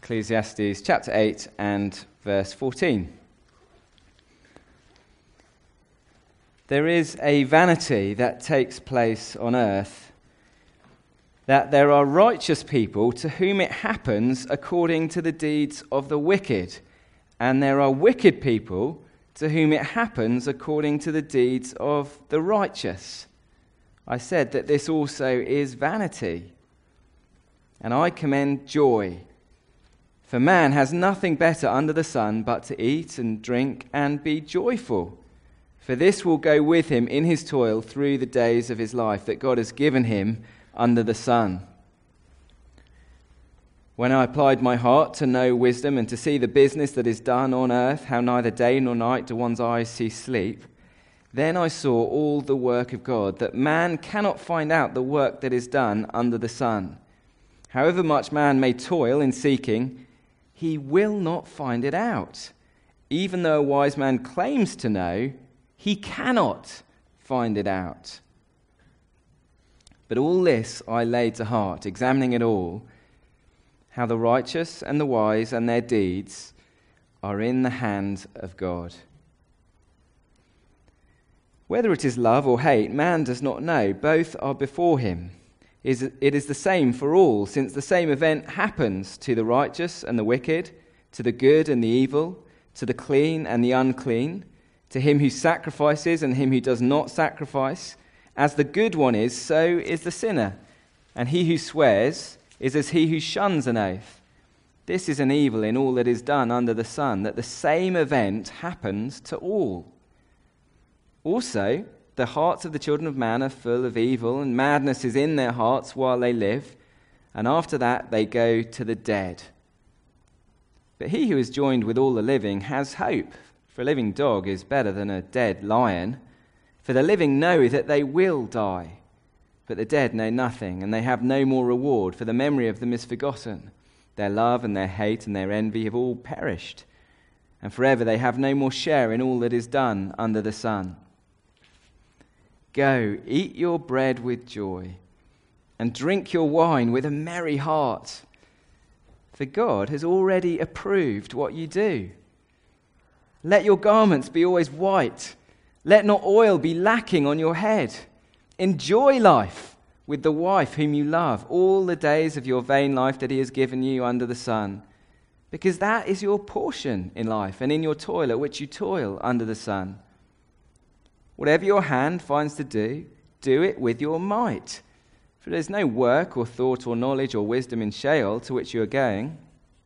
Ecclesiastes chapter 8 and verse 14. There is a vanity that takes place on earth, that there are righteous people to whom it happens according to the deeds of the wicked, and there are wicked people to whom it happens according to the deeds of the righteous. I said that this also is vanity, and I commend joy. For man has nothing better under the sun but to eat and drink and be joyful. For this will go with him in his toil through the days of his life that God has given him under the sun. When I applied my heart to know wisdom and to see the business that is done on earth, how neither day nor night do one's eyes see sleep, then I saw all the work of God, that man cannot find out the work that is done under the sun. However much man may toil in seeking, he will not find it out. Even though a wise man claims to know, he cannot find it out. But all this I laid to heart, examining it all, how the righteous and the wise and their deeds are in the hand of God. Whether it is love or hate, man does not know. Both are before him. It is the same for all, since the same event happens to the righteous and the wicked, to the good and the evil, to the clean and the unclean, to him who sacrifices and him who does not sacrifice. As the good one is, so is the sinner, and he who swears is as he who shuns an oath. This is an evil in all that is done under the sun, that the same event happens to all. Also, the hearts of the children of man are full of evil, and madness is in their hearts while they live, and after that they go to the dead. But he who is joined with all the living has hope, for a living dog is better than a dead lion. For the living know that they will die, but the dead know nothing, and they have no more reward, for the memory of them is forgotten. Their love and their hate and their envy have all perished, and forever they have no more share in all that is done under the sun. Go, eat your bread with joy, and drink your wine with a merry heart, for God has already approved what you do. Let your garments be always white. Let not oil be lacking on your head. Enjoy life with the wife whom you love all the days of your vain life that he has given you under the sun, because that is your portion in life and in your toil at which you toil under the sun. Whatever your hand finds to do, do it with your might. For there is no work or thought or knowledge or wisdom in Sheol to which you are going.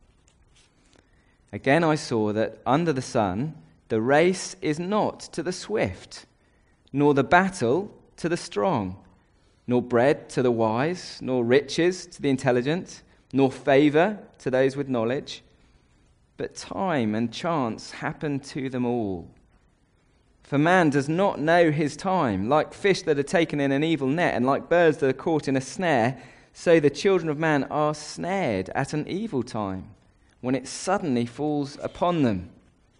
Again I saw that under the sun the race is not to the swift, nor the battle to the strong, nor bread to the wise, nor riches to the intelligent, nor favor to those with knowledge. But time and chance happen to them all. For man does not know his time. Like fish that are taken in an evil net, and like birds that are caught in a snare, so the children of man are snared at an evil time, when it suddenly falls upon them.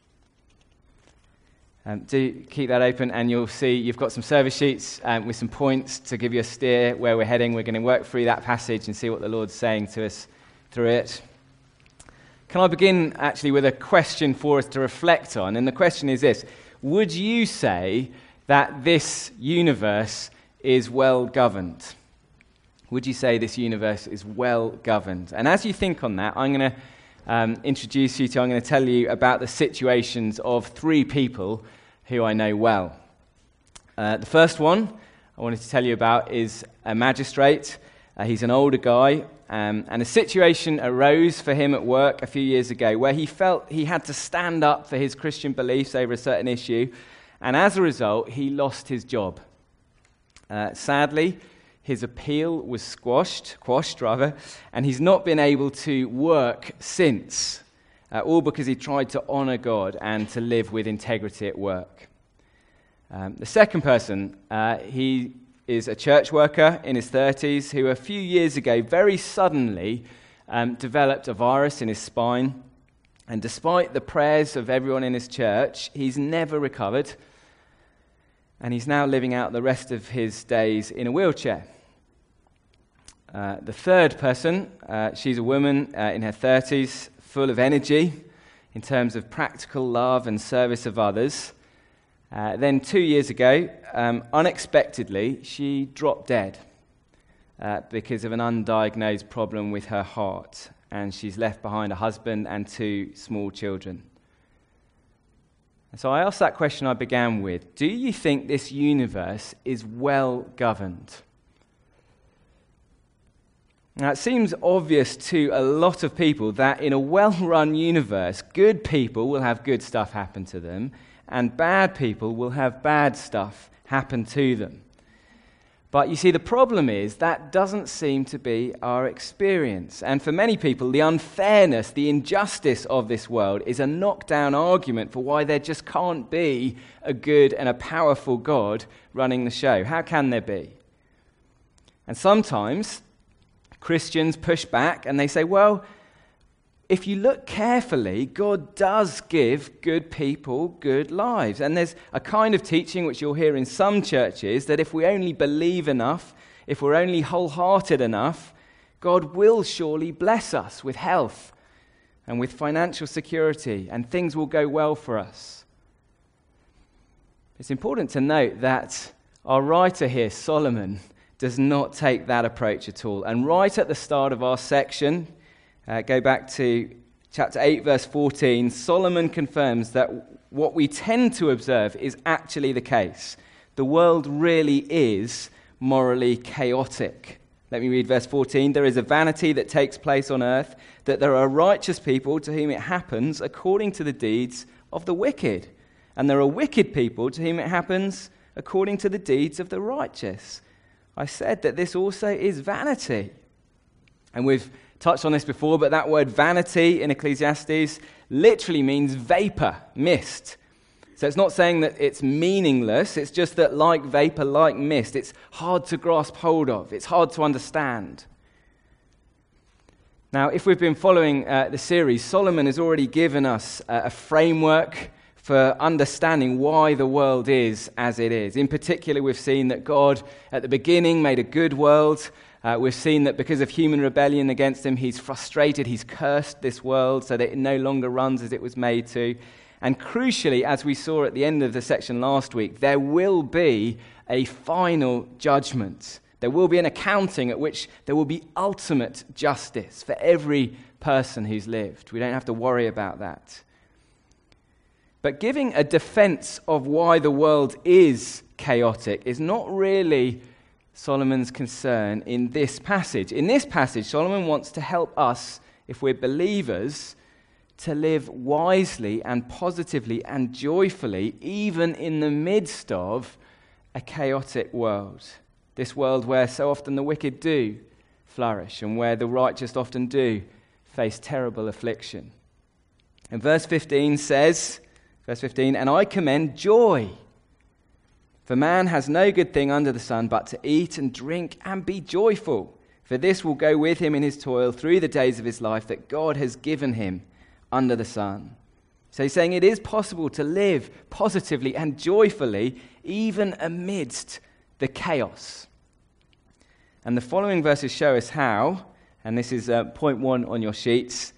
Do keep that open, and you'll see you've got some service sheets with some points to give you a steer where we're heading. We're going to work through that passage and see what the Lord's saying to us through it. Can I begin actually with a question for us to reflect on? And the question is this: would you say that this universe is well governed? Would you say this universe is well governed? And as you think on that, I'm going to introduce you to, I'm going to tell you about the situations of three people who I know well. The first one I wanted to tell you about is a magistrate. He's an older guy, and a situation arose for him at work a few years ago where he felt he had to stand up for his Christian beliefs over a certain issue, and as a result, he lost his job. Sadly, his appeal was quashed, and he's not been able to work since, all because he tried to honor God and to live with integrity at work. The second person, he is a church worker in his 30s who a few years ago very suddenly developed a virus in his spine, and despite the prayers of everyone in his church, he's never recovered, and he's now living out the rest of his days in a wheelchair. The third person, she's a woman in her 30s, full of energy in terms of practical love and service of others. Then 2 years ago, unexpectedly, she dropped dead because of an undiagnosed problem with her heart, and she's left behind a husband and 2 small children. And so I asked that question I began with: do you think this universe is well governed? Now, it seems obvious to a lot of people that in a well-run universe, good people will have good stuff happen to them, and bad people will have bad stuff happen to them. But you see, the problem is that doesn't seem to be our experience. And for many people, the unfairness, the injustice of this world is a knockdown argument for why there just can't be a good and a powerful God running the show. How can there be? And sometimes Christians push back and they say, well, if you look carefully, God does give good people good lives. And there's a kind of teaching which you'll hear in some churches that if we only believe enough, if we're only wholehearted enough, God will surely bless us with health and with financial security, and things will go well for us. It's important to note that our writer here, Solomon, does not take that approach at all. And right at the start of our section, go back to chapter 8, verse 14, Solomon confirms that what we tend to observe is actually the case. The world really is morally chaotic. Let me read verse 14. There is a vanity that takes place on earth, that there are righteous people to whom it happens according to the deeds of the wicked. And there are wicked people to whom it happens according to the deeds of the righteous. I said that this also is vanity. And we've touched on this before, but that word vanity in Ecclesiastes literally means vapor, mist. So it's not saying that it's meaningless, it's just that like vapor, like mist, it's hard to grasp hold of, it's hard to understand. Now, if we've been following the series, Solomon has already given us a framework for understanding why the world is as it is. In particular, we've seen that God at the beginning made a good world. We've seen that because of human rebellion against him, he's frustrated, he's cursed this world so that it no longer runs as it was made to. And crucially, as we saw at the end of the section last week, there will be a final judgment. There will be an accounting at which there will be ultimate justice for every person who's lived. We don't have to worry about that. But giving a defense of why the world is chaotic is not really Solomon's concern in this passage. In this passage, Solomon wants to help us, if we're believers, to live wisely and positively and joyfully, even in the midst of a chaotic world. This world where so often the wicked do flourish and where the righteous often do face terrible affliction. And verse 15 says, and I commend joy. For man has no good thing under the sun but to eat and drink and be joyful. For this will go with him in his toil through the days of his life that God has given him under the sun. So he's saying it is possible to live positively and joyfully even amidst the chaos. And the following verses show us how, and this is point 1 on your sheets.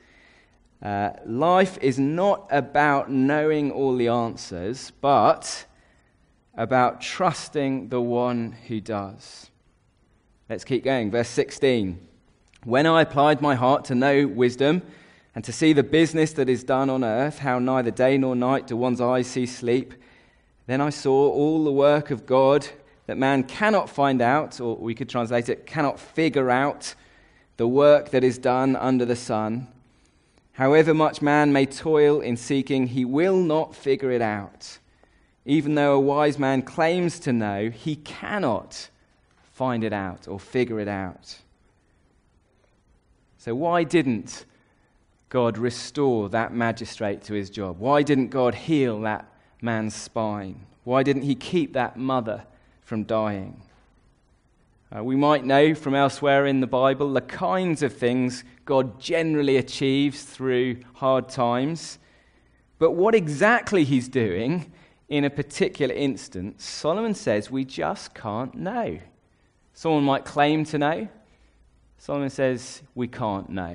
Life is not about knowing all the answers, but about trusting the one who does. Let's keep going. Verse 16. When I applied my heart to know wisdom and to see the business that is done on earth, how neither day nor night do one's eyes see sleep, then I saw all the work of God that man cannot find out, or we could translate it, cannot figure out, the work that is done under the sun. However much man may toil in seeking, he will not figure it out. Even though a wise man claims to know, he cannot find it out or figure it out. So why didn't God restore that magistrate to his job? Why didn't God heal that man's spine? Why didn't he keep that mother from dying? We might know from elsewhere in the Bible the kinds of things God generally achieves through hard times. But what exactly he's doing in a particular instance, Solomon says we just can't know. Someone might claim to know. Solomon says we can't know.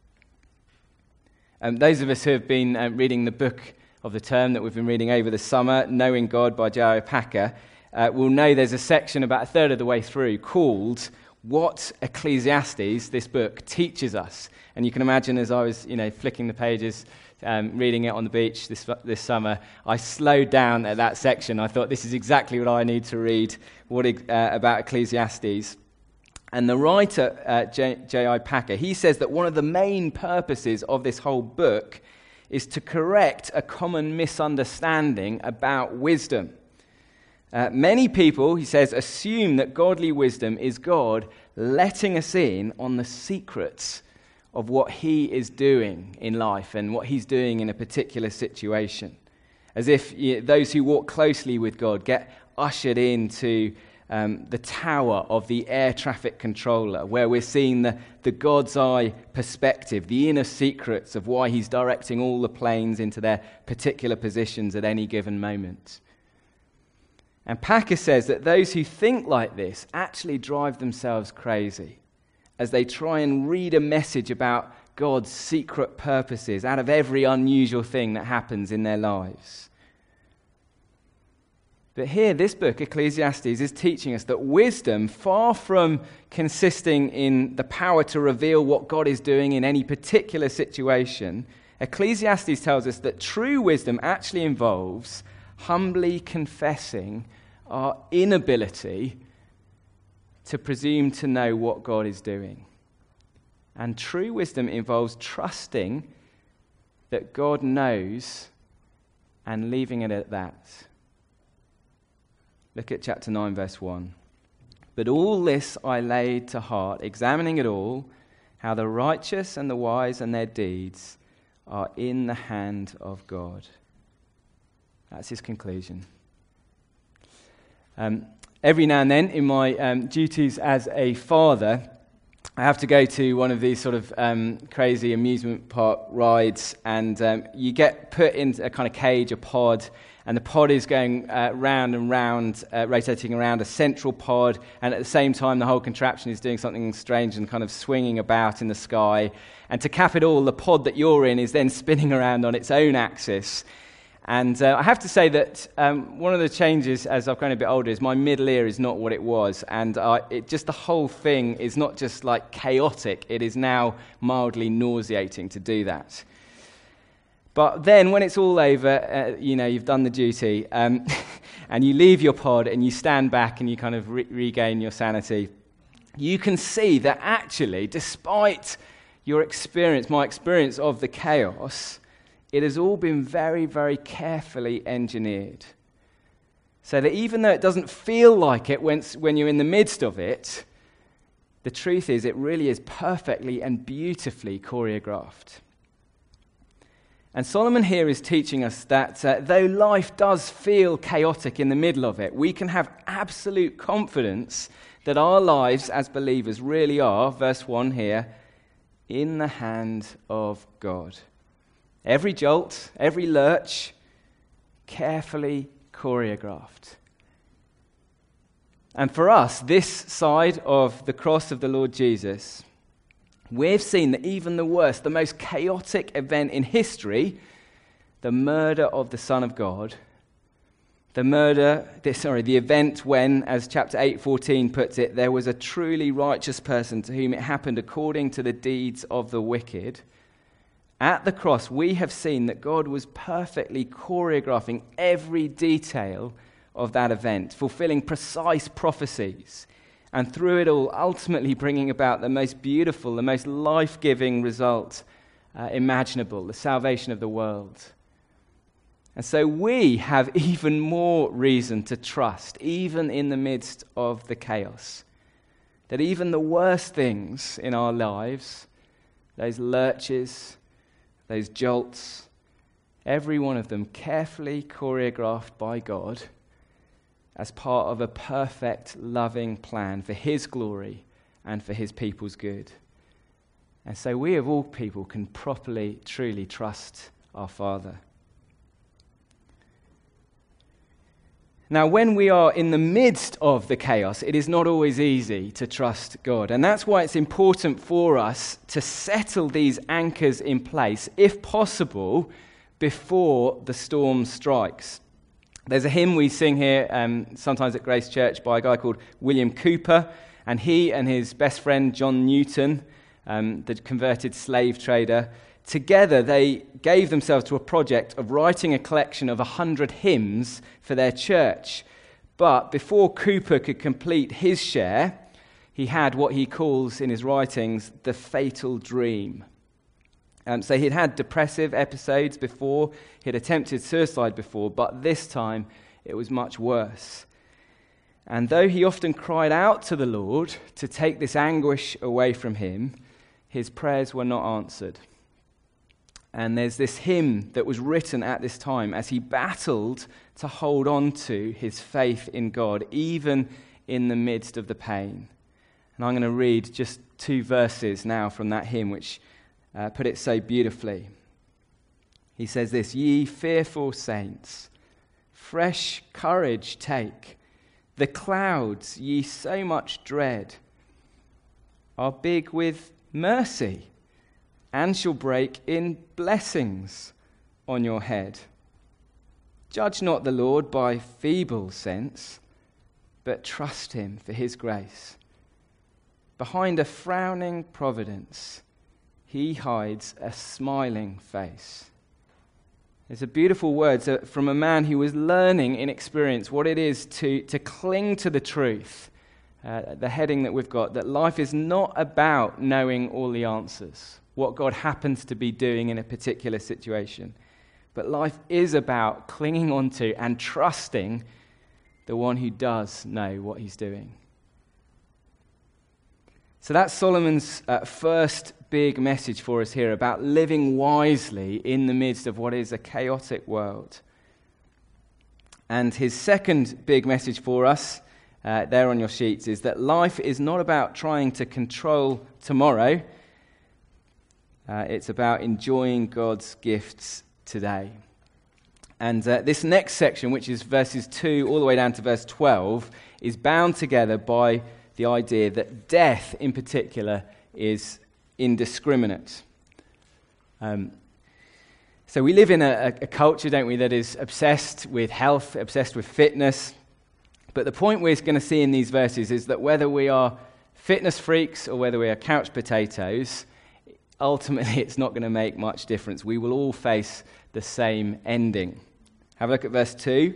Those of us who have been reading the book of the term that we've been reading over the summer, Knowing God by J.I. Packer, will know there's a section about a third of the way through called What Ecclesiastes, this book, teaches us. And you can imagine as I was flicking the pages, reading it on the beach this summer, I slowed down at that section. I thought, this is exactly what I need to read about Ecclesiastes. And the writer, J.I. Packer, he says that one of the main purposes of this whole book is to correct a common misunderstanding about wisdom. Many people, he says, assume that godly wisdom is God letting us in on the secrets of what he is doing in life and what he's doing in a particular situation. As if those who walk closely with God get ushered into the tower of the air traffic controller, where we're seeing the God's eye perspective, the inner secrets of why he's directing all the planes into their particular positions at any given moment. And Packer says that those who think like this actually drive themselves crazy as they try and read a message about God's secret purposes out of every unusual thing that happens in their lives. But here, this book, Ecclesiastes, is teaching us that wisdom, far from consisting in the power to reveal what God is doing in any particular situation, Ecclesiastes tells us that true wisdom actually involves humbly confessing our inability to presume to know what God is doing. And true wisdom involves trusting that God knows and leaving it at that. Look at chapter 9, verse 1. But all this I laid to heart, examining it all, how the righteous and the wise and their deeds are in the hand of God. That's his conclusion. Every now and then in my duties as a father, I have to go to one of these sort of crazy amusement park rides, and you get put into a kind of cage, a pod, and the pod is going round and round, rotating around a central pod, and at the same time the whole contraption is doing something strange and kind of swinging about in the sky. And to cap it all, the pod that you're in is then spinning around on its own axis. And I have to say that one of the changes as I've grown a bit older is my middle ear is not what it was. And the whole thing is not just like chaotic, it is now mildly nauseating to do that. But then when it's all over, you've done the duty, and you leave your pod and you stand back and you kind of regain your sanity, you can see that actually, despite your experience, my experience of the chaos, it has all been very, very carefully engineered. So that even though it doesn't feel like it when you're in the midst of it, the truth is it really is perfectly and beautifully choreographed. And Solomon here is teaching us that though life does feel chaotic in the middle of it, we can have absolute confidence that our lives as believers really are, verse 1 here, in the hand of God. Every jolt, every lurch, carefully choreographed. And for us, this side of the cross of the Lord Jesus, we've seen that even the worst, the most chaotic event in history, the murder of the Son of God, the event when, as chapter 8:14 puts it, there was a truly righteous person to whom it happened according to the deeds of the wicked. At the cross, we have seen that God was perfectly choreographing every detail of that event, fulfilling precise prophecies, and through it all, ultimately bringing about the most beautiful, the most life-giving result imaginable, the salvation of the world. And so we have even more reason to trust, even in the midst of the chaos, that even the worst things in our lives, those lurches, those jolts, every one of them carefully choreographed by God as part of a perfect, loving plan for his glory and for his people's good. And so we of all people can properly, truly trust our Father. Now, when we are in the midst of the chaos, it is not always easy to trust God. And that's why it's important for us to settle these anchors in place, if possible, before the storm strikes. There's a hymn we sing here, sometimes at Grace Church, by a guy called William Cooper, and he and his best friend John Newton, the converted slave trader, together they gave themselves to a project of writing a collection of 100 hymns for their church. But before Cooper could complete his share, he had what he calls in his writings the fatal dream. So he'd had depressive episodes before, he'd attempted suicide before, but this time it was much worse. And though he often cried out to the Lord to take this anguish away from him, his prayers were not answered. And there's this hymn that was written at this time as he battled to hold on to his faith in God, even in the midst of the pain. And I'm going to read just 2 verses now from that hymn, which put it so beautifully. He says this: "Ye fearful saints, fresh courage take. The clouds ye so much dread are big with mercy, and shall break in blessings on your head. Judge not the Lord by feeble sense, but trust him for his grace. Behind a frowning providence, he hides a smiling face." It's a beautiful word from a man who was learning in experience what it is to cling to the truth. The heading that we've got, that life is not about knowing all the answers, what God happens to be doing in a particular situation. But life is about clinging onto and trusting the one who does know what he's doing. So that's Solomon's first big message for us here about living wisely in the midst of what is a chaotic world. And his second big message for us, there on your sheets, is that life is not about trying to control tomorrow. It's about enjoying God's gifts today. And this next section, which is verses 2 all the way down to verse 12, is bound together by the idea that death in particular is indiscriminate. So we live in a culture, don't we, that is obsessed with health, obsessed with fitness. But the point we're going to see in these verses is that whether we are fitness freaks or whether we are couch potatoes, ultimately it's not going to make much difference. We will all face the same ending. Have a look at verse 2.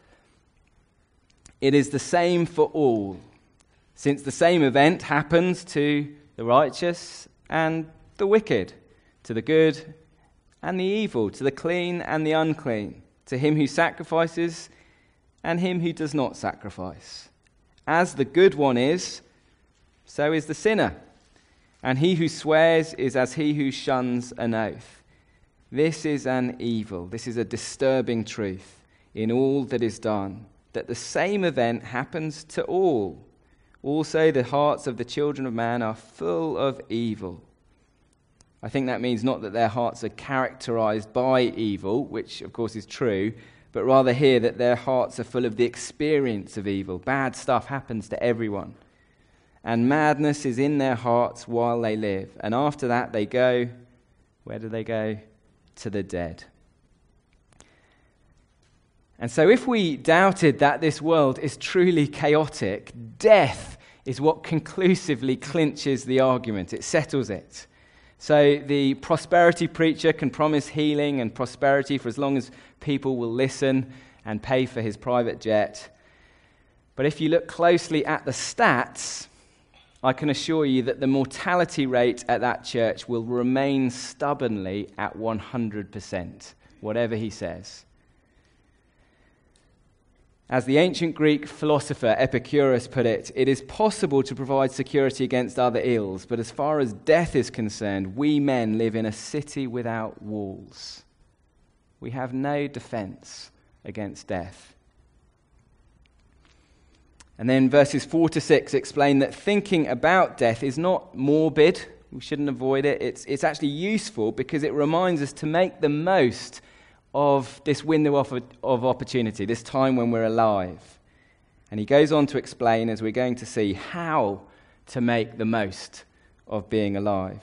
"It is the same for all, since the same event happens to the righteous and the wicked, to the good and the evil, to the clean and the unclean, to him who sacrifices and him who does not sacrifice. As the good one is, so is the sinner, and he who swears is as he who shuns an oath. This is an evil, this is a disturbing truth in all that is done, that the same event happens to all. Also, the hearts of the children of man are full of evil." I think that means not that their hearts are characterized by evil, which of course is true, but rather here that their hearts are full of the experience of evil. Bad stuff happens to everyone. And madness is in their hearts while they live. And after that they go, where do they go? To the dead. And so if we doubted that this world is truly chaotic, death is what conclusively clinches the argument. It settles it. So the prosperity preacher can promise healing and prosperity for as long as people will listen and pay for his private jet. But if you look closely at the stats, I can assure you that the mortality rate at that church will remain stubbornly at 100%, whatever he says. As the ancient Greek philosopher Epicurus put it, it is possible to provide security against other ills, but as far as death is concerned, we men live in a city without walls. We have no defense against death. And then verses 4 to 6 explain that thinking about death is not morbid. We shouldn't avoid it. It's actually useful because it reminds us to make the most of this window of opportunity, this time when we're alive. And he goes on to explain, as we're going to see, how to make the most of being alive.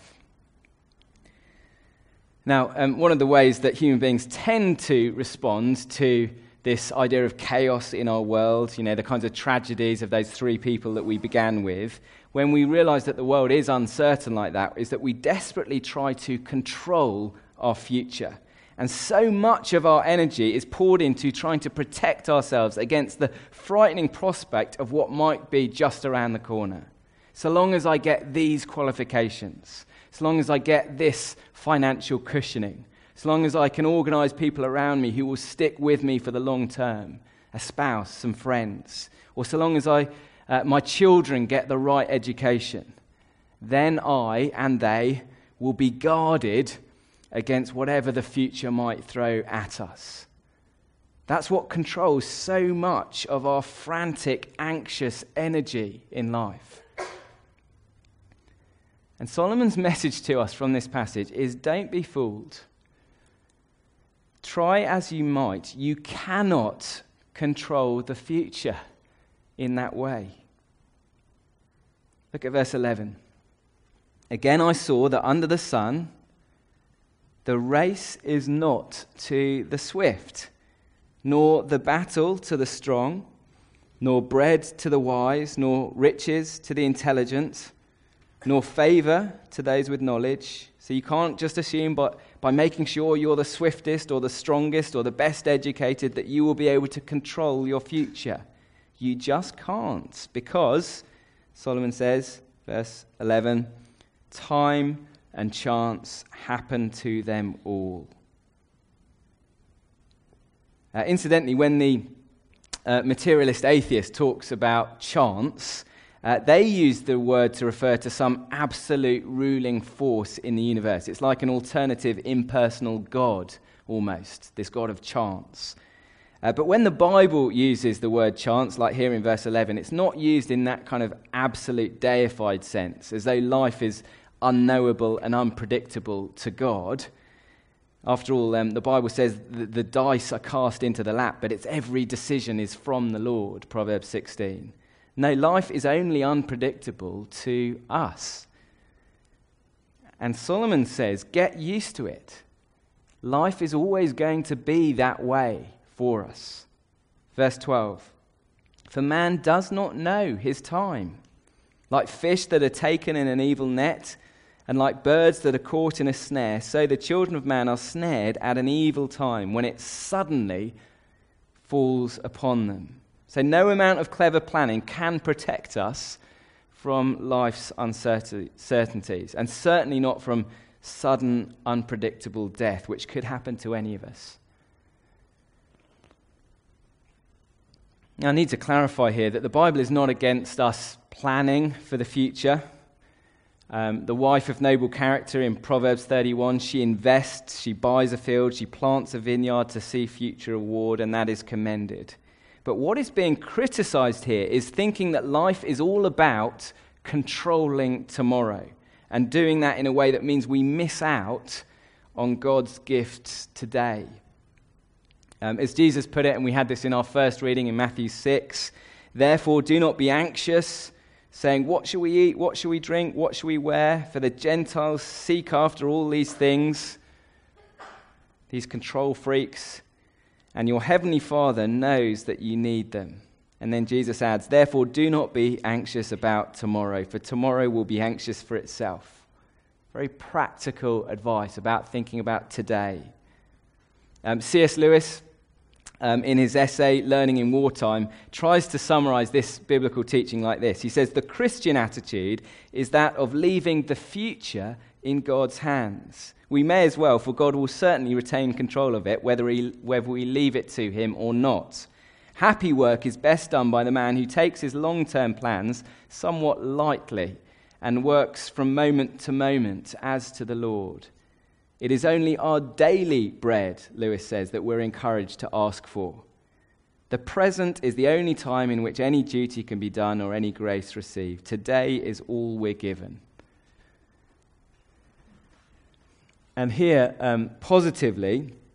Now, one of the ways that human beings tend to respond to this idea of chaos in our world, the kinds of tragedies of those 3 people that we began with, when we realize that the world is uncertain like that, is that we desperately try to control our future. And so much of our energy is poured into trying to protect ourselves against the frightening prospect of what might be just around the corner. So long as I get these qualifications, so long as I get this financial cushioning, so long as I can organize people around me who will stick with me for the long term, a spouse, some friends, or so long as my children get the right education, then I and they will be guarded against whatever the future might throw at us. That's what controls so much of our frantic, anxious energy in life. And Solomon's message to us from this passage is, don't be fooled. Try as you might, you cannot control the future in that way. Look at verse 11. Again I saw that under the sun, the race is not to the swift, nor the battle to the strong, nor bread to the wise, nor riches to the intelligent, nor favor to those with knowledge. So you can't just assume by making sure you're the swiftest or the strongest or the best educated that you will be able to control your future. You just can't, because, Solomon says, verse 11, time and chance happen to them all. Incidentally, when the materialist atheist talks about chance, they use the word to refer to some absolute ruling force in the universe. It's like an alternative impersonal God, almost, this God of chance. But when the Bible uses the word chance, like here in verse 11, it's not used in that kind of absolute deified sense, as though life is unknowable and unpredictable to God. After all, the Bible says the dice are cast into the lap, but it's every decision is from the Lord, Proverbs 16. No, life is only unpredictable to us. And Solomon says, get used to it. Life is always going to be that way for us. Verse 12, for man does not know his time. Like fish that are taken in an evil net, and like birds that are caught in a snare, so the children of man are snared at an evil time, when it suddenly falls upon them. So no amount of clever planning can protect us from life's uncertainties, and certainly not from sudden, unpredictable death, which could happen to any of us. Now, I need to clarify here that the Bible is not against us planning for the future. The wife of noble character in Proverbs 31, she invests, she buys a field, she plants a vineyard to see future reward, and that is commended. But what is being criticized here is thinking that life is all about controlling tomorrow, and doing that in a way that means we miss out on God's gifts today. As Jesus put it, and we had this in our first reading in Matthew 6, therefore do not be anxious, saying, what shall we eat, what shall we drink, what shall we wear? For the Gentiles seek after all these things, these control freaks, and your heavenly Father knows that you need them. And then Jesus adds, therefore do not be anxious about tomorrow, for tomorrow will be anxious for itself. Very practical advice about thinking about today. C.S. Lewis, in his essay, Learning in Wartime, tries to summarize this biblical teaching like this. He says, the Christian attitude is that of leaving the future in God's hands. We may as well, for God will certainly retain control of it, whether we leave it to him or not. Happy work is best done by the man who takes his long-term plans somewhat lightly and works from moment to moment as to the Lord. It is only our daily bread, Lewis says, that we're encouraged to ask for. The present is the only time in which any duty can be done or any grace received. Today is all we're given. And here, positively,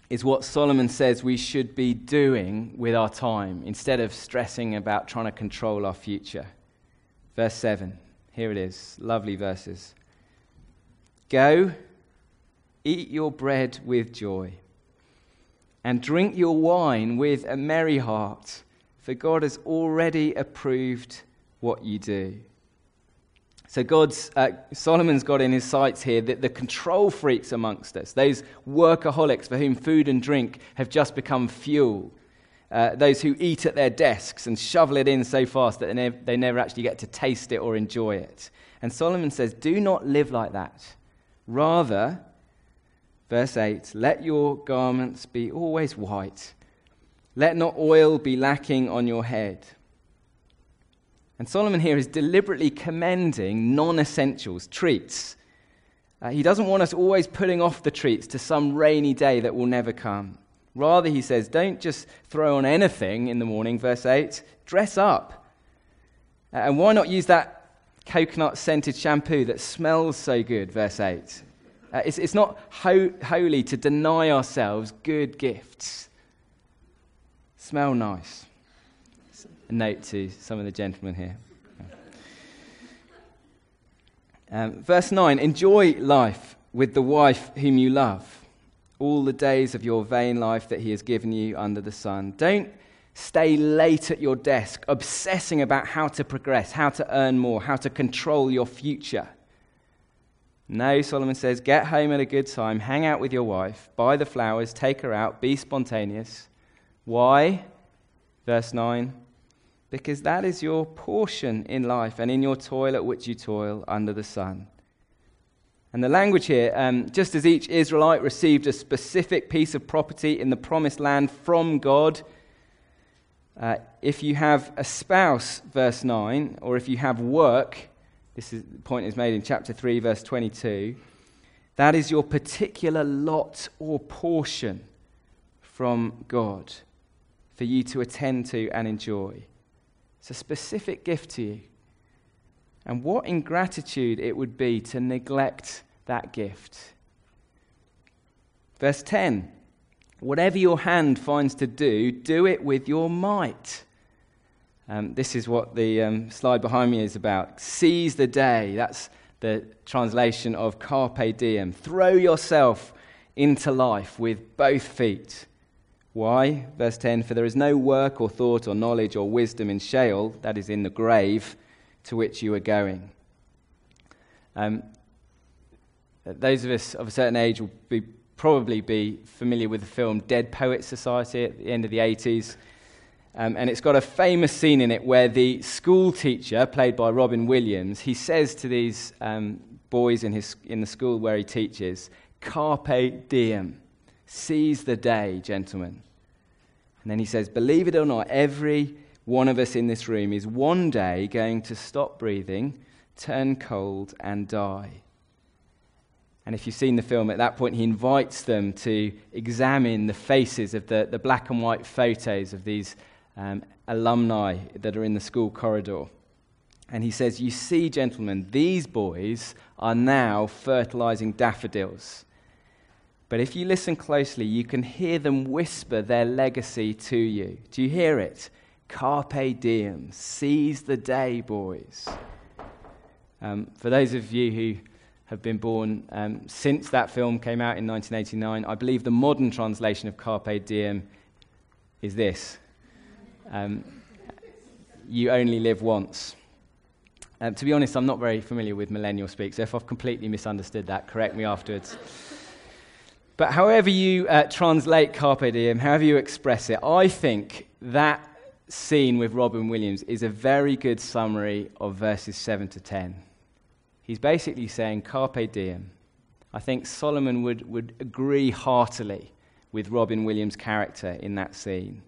is what Solomon says we should be doing with our time instead of stressing about trying to control our future. Verse 7, here it is, lovely verses. Go, eat your bread with joy, and drink your wine with a merry heart, for God has already approved what you do. So Solomon's got in his sights here that the control freaks amongst us, those workaholics for whom food and drink have just become fuel, those who eat at their desks and shovel it in so fast that they never actually get to taste it or enjoy it. And Solomon says, do not live like that. Rather, verse 8, let your garments be always white. Let not oil be lacking on your head. And Solomon here is deliberately commending non-essentials, treats. He doesn't want us always putting off the treats to some rainy day that will never come. Rather, he says, don't just throw on anything in the morning, verse 8. Dress up. And why not use that coconut-scented shampoo that smells so good, verse 8. It's not holy to deny ourselves good gifts. Smell nice. A note to some of the gentlemen here. Verse 9, enjoy life with the wife whom you love, all the days of your vain life that he has given you under the sun. Don't stay late at your desk, obsessing about how to progress, how to earn more, how to control your future. No, Solomon says, get home at a good time, hang out with your wife, buy the flowers, take her out, be spontaneous. Why? Verse 9, because that is your portion in life and in your toil at which you toil under the sun. And the language here, just as each Israelite received a specific piece of property in the promised land from God, if you have a spouse, verse 9, or if you have work, the point is made in chapter 3, verse 22, that is your particular lot or portion from God for you to attend to and enjoy. It's a specific gift to you. And what ingratitude it would be to neglect that gift. Verse 10, whatever your hand finds to do, do it with your might. This is what the slide behind me is about. Seize the day. That's the translation of carpe diem. Throw yourself into life with both feet. Why? Verse 10, for there is no work or thought or knowledge or wisdom in Sheol, that is in the grave, to which you are going. Those of us of a certain age will probably be familiar with the film Dead Poets Society at the end of the 80s. And it's got a famous scene in it where the school teacher, played by Robin Williams, he says to these boys in the school where he teaches, carpe diem, seize the day, gentlemen. And then he says, believe it or not, every one of us in this room is one day going to stop breathing, turn cold, and die. And if you've seen the film, at that point he invites them to examine the faces of the black and white photos of these alumni that are in the school corridor. And he says, you see, gentlemen, these boys are now fertilizing daffodils. But if you listen closely, you can hear them whisper their legacy to you. Do you hear it? Carpe diem, seize the day, boys. For those of you who have been born since that film came out in 1989, I believe the modern translation of carpe diem is this. You only live once. To be honest, I'm not very familiar with millennial speak, so if I've completely misunderstood that, correct me afterwards. But however you translate carpe diem, however you express it, I think that scene with Robin Williams is a very good summary of verses 7 to 10. He's basically saying carpe diem. I think Solomon would agree heartily with Robin Williams' character in that scene.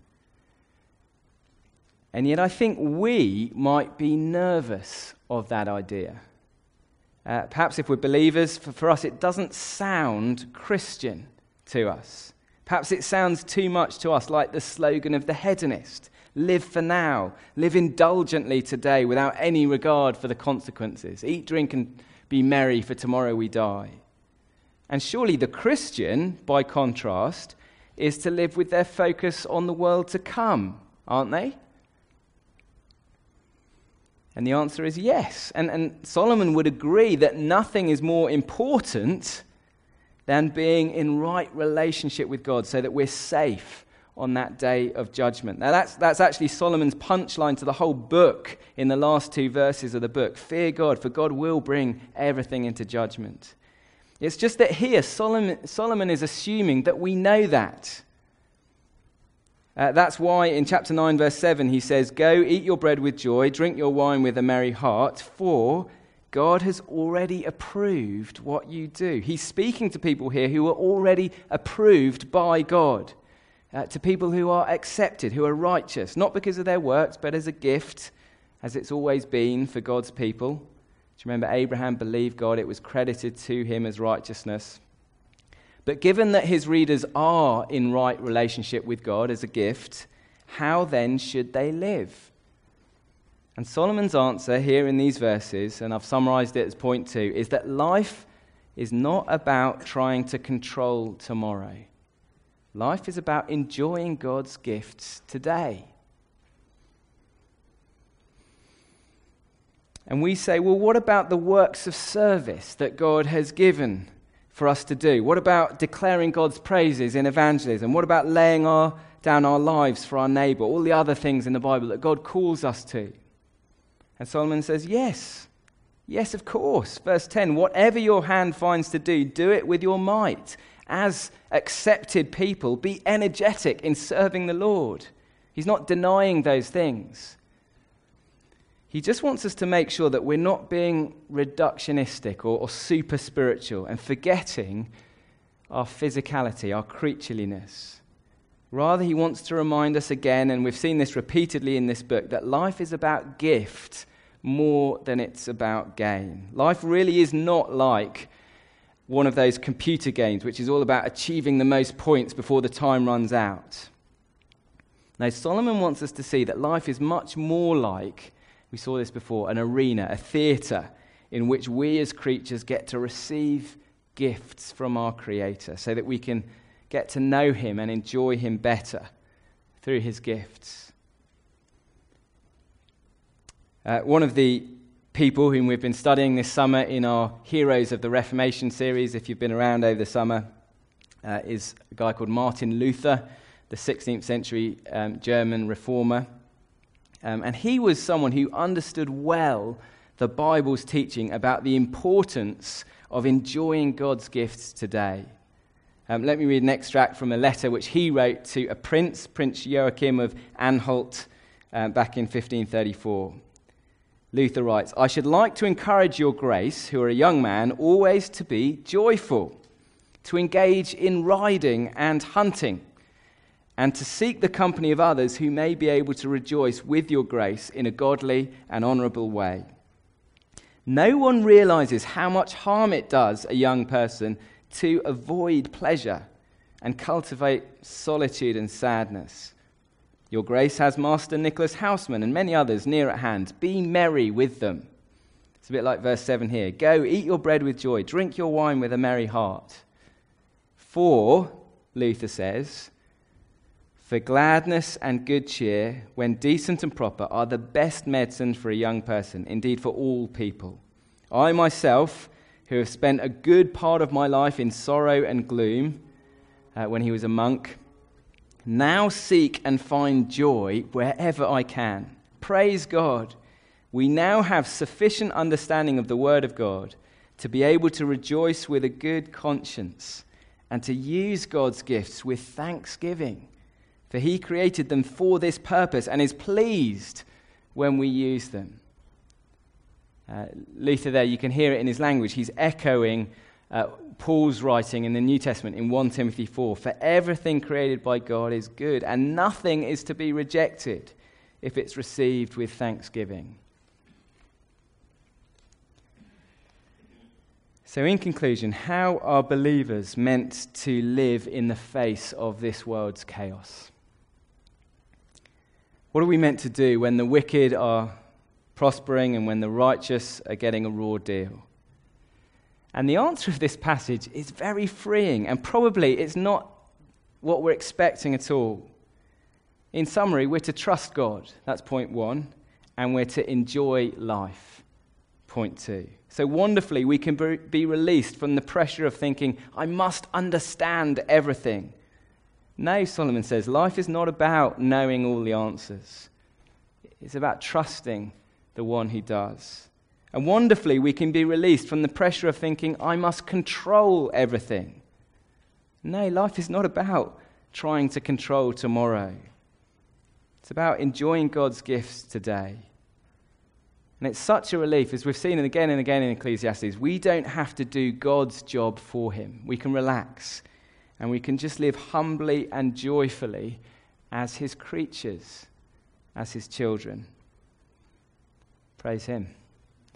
And yet I think we might be nervous of that idea. Perhaps if we're believers, for us it doesn't sound Christian to us. Perhaps it sounds too much to us like the slogan of the hedonist. Live for now. Live indulgently today without any regard for the consequences. Eat, drink, and be merry, for tomorrow we die. And surely the Christian, by contrast, is to live with their focus on the world to come, aren't they? And the answer is yes. And Solomon would agree that nothing is more important than being in right relationship with God so that we're safe on that day of judgment. Now that's actually Solomon's punchline to the whole book in the last 2 verses of the book. Fear God, for God will bring everything into judgment. It's just that here Solomon is assuming that we know that. That's why in chapter 9 verse 7 he says, "Go, eat your bread with joy, drink your wine with a merry heart, for God has already approved what you do." He's speaking to people here who are already approved by God. To people who are accepted, who are righteous, not because of their works, but as a gift, as it's always been for God's people. Do you remember Abraham believed God? It was credited to him as righteousness. But given that his readers are in right relationship with God as a gift, how then should they live? And Solomon's answer here in these verses, and I've summarized it as point 2, is that life is not about trying to control tomorrow. Life is about enjoying God's gifts today. And we say, well, what about the works of service that God has given for us to do? What about declaring God's praises in evangelism? What about laying down our lives for our neighbor? All the other things in the Bible that God calls us to. And Solomon says, yes. Yes, of course. Verse 10, "Whatever your hand finds to do, do it with your might. As accepted people, be energetic in serving the Lord." He's not denying those things. He just wants us to make sure that we're not being reductionistic or super spiritual and forgetting our physicality, our creatureliness. Rather, he wants to remind us again, and we've seen this repeatedly in this book, that life is about gift more than it's about gain. Life really is not like one of those computer games, which is all about achieving the most points before the time runs out. Now, Solomon wants us to see that life is much more like, we saw this before, an arena, a theatre, in which we as creatures get to receive gifts from our Creator so that we can get to know him and enjoy him better through his gifts. One of the people whom we've been studying this summer in our Heroes of the Reformation series, if you've been around over the summer, is a guy called Martin Luther, the 16th century German reformer. And he was someone who understood well the Bible's teaching about the importance of enjoying God's gifts today. Let me read an extract from a letter which he wrote to a prince, Prince Joachim of Anhalt, back in 1534. Luther writes, "I should like to encourage your grace, who are a young man, always to be joyful, to engage in riding and hunting, and to seek the company of others who may be able to rejoice with your grace in a godly and honorable way. No one realizes how much harm it does a young person to avoid pleasure and cultivate solitude and sadness. Your grace has Master Nicholas Houseman and many others near at hand. Be merry with them." It's a bit like verse 7 here. "Go, eat your bread with joy, drink your wine with a merry heart. For," Luther says, "for gladness and good cheer, when decent and proper, are the best medicine for a young person, indeed for all people. I myself, who have spent a good part of my life in sorrow and gloom, when he was a monk, now seek and find joy wherever I can. Praise God. We now have sufficient understanding of the Word of God to be able to rejoice with a good conscience and to use God's gifts with thanksgiving. For he created them for this purpose and is pleased when we use them." Luther there, you can hear it in his language. He's echoing Paul's writing in the New Testament in 1 Timothy 4. "For everything created by God is good, and nothing is to be rejected if it's received with thanksgiving." So in conclusion, how are believers meant to live in the face of this world's chaos? What are we meant to do when the wicked are prospering and when the righteous are getting a raw deal? And the answer of this passage is very freeing, and probably it's not what we're expecting at all. In summary, we're to trust God. That's point 1. And we're to enjoy life. Point 2. So wonderfully, we can be released from the pressure of thinking, I must understand everything. No, Solomon says, life is not about knowing all the answers. It's about trusting the one who does. And wonderfully, we can be released from the pressure of thinking, I must control everything. No, life is not about trying to control tomorrow. It's about enjoying God's gifts today. And it's such a relief, as we've seen again and again in Ecclesiastes, we don't have to do God's job for him. We can relax, and we can just live humbly and joyfully as his creatures, as his children. Praise him.